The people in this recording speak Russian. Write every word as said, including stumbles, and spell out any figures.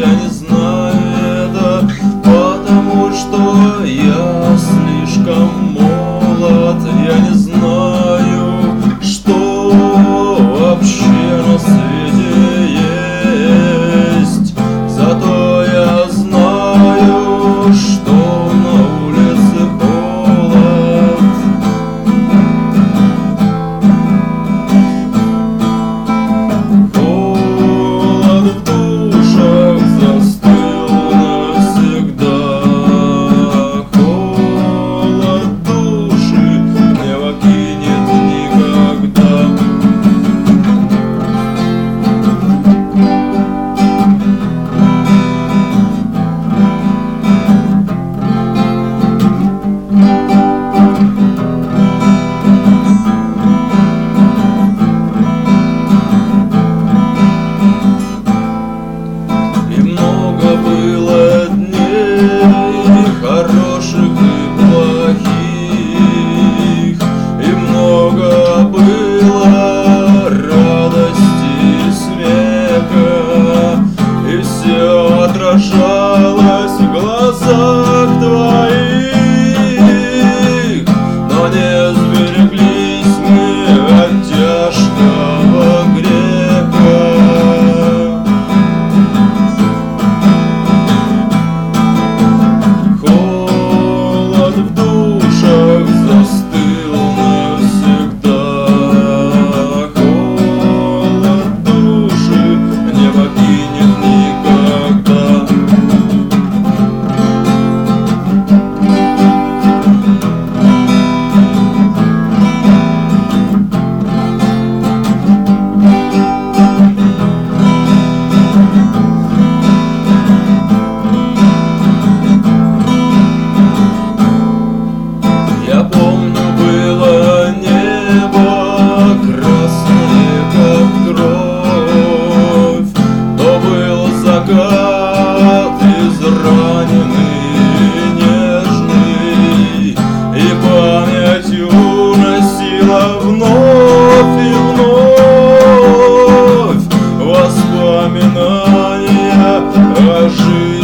я не знаю это, потому что я слишком молод. Я не знаю, что вообще на свете есть, зато я знаю, что на улице холод. Холод в душах застыл навсегда. Холод души не покинет никогда. И много было дней хороших и плохих, и много было радости и смеха, и все отражалось в глазах твоих, но не сбереглись мы от тяжкого греха. Холод в душах застыл навсегда. Холод души не покинет никогда. Я помню, было небо красное, как кровь, то был закат израненный и нежный, и память уносила вновь и вновь воспоминания о жизни.